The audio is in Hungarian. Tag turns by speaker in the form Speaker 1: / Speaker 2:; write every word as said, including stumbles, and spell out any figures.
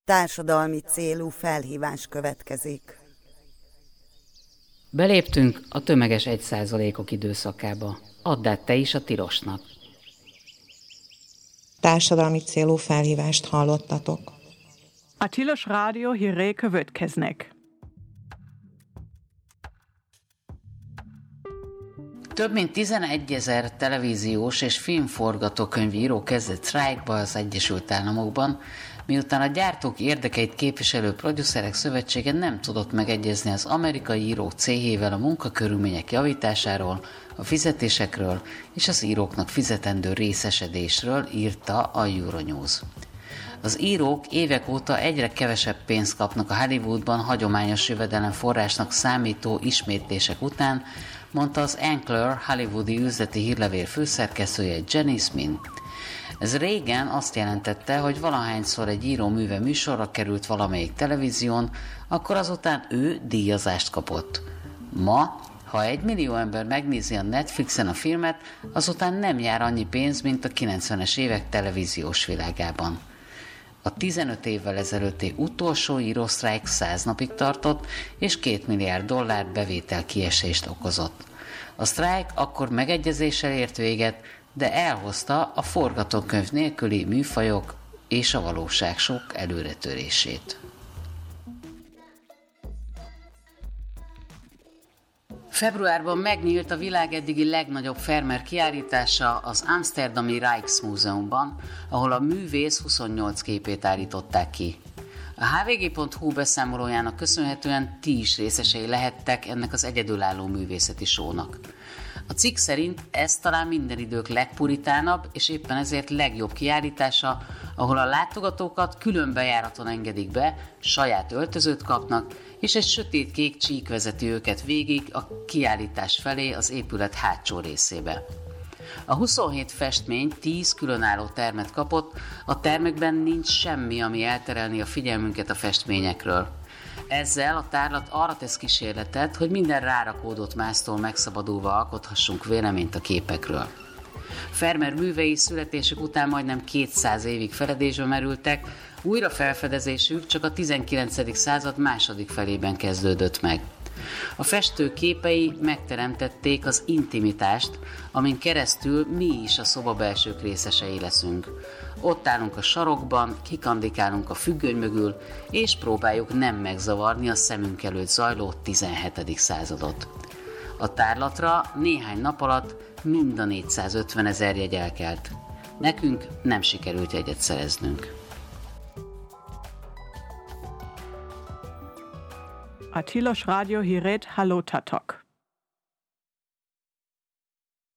Speaker 1: Társadalmi célú felhívás következik.
Speaker 2: Beléptünk a tömeges egy százalékok időszakába. Add át te is a tilosnak.
Speaker 3: Társadalmi célú felhívást hallottatok.
Speaker 4: A tilos rádió hírei következnek.
Speaker 2: Több mint tizenegyezer televíziós és filmforgatókönyvíró kezdett sztrájkba az Egyesült Államokban, miután a gyártók érdekeit képviselő producerek szövetsége nem tudott megegyezni az amerikai írók céhével a munkakörülmények javításáról, a fizetésekről és az íróknak fizetendő részesedésről, írta a Euronews. Az írók évek óta egyre kevesebb pénzt kapnak a Hollywoodban hagyományos jövedelemforrásnak számító ismétlések után, mondta az Ankler hollywoodi üzleti hírlevél főszerkesztője Jenny Smith. Ez régen azt jelentette, hogy valahányszor egy író műve műsorra került valamelyik televízión, akkor azután ő díjazást kapott. Ma, ha egy millió ember megnézi a Netflixen a filmet, azután nem jár annyi pénz, mint a kilencvenes évek televíziós világában. A tizenöt évvel ezelőtti utolsó írósztrájk száz napig tartott, és két milliárd dollár bevétel kiesést okozott. A sztrájk akkor megegyezéssel ért véget, de elhozta a forgatókönyv nélküli műfajok és a valóság sok előretörését. Februárban megnyílt a világ eddigi legnagyobb Vermeer kiállítása az Amsterdami Rijksmuseumban, ahol a művész huszonnyolc képét állították ki. A há vé gé pont hú beszámolójának köszönhetően ti is részesei lehettek ennek az egyedülálló művészeti sónak. A cikk szerint ez talán minden idők legpuritánabb és éppen ezért legjobb kiállítása, ahol a látogatókat külön bejáraton engedik be, saját öltözőt kapnak, és egy sötétkék csík vezeti őket végig a kiállítás felé az épület hátsó részébe. A huszonhét festmény tíz különálló termet kapott, a termekben nincs semmi, ami elterelni a figyelmünket a festményekről. Ezzel a tárlat arra tesz kísérletet, hogy minden rárakódott másztól megszabadulva alkothassunk véleményt a képekről. Vermeer művei születésük után majdnem kétszáz évig feledésbe merültek, újra felfedezésük csak a tizenkilencedik század második felében kezdődött meg. A festő képei megteremtették az intimitást, amin keresztül mi is a szoba belsők részesei leszünk. Ott állunk a sarokban, kikandikálunk a függöny mögül, és próbáljuk nem megzavarni a szemünk előtt zajló tizenhetedik századot. A tárlatra néhány nap alatt mind a négyszázötven ezer jegy elkelt. Nekünk nem sikerült jegyet szereznünk.
Speaker 4: A tilos rádió hírét hallottatok.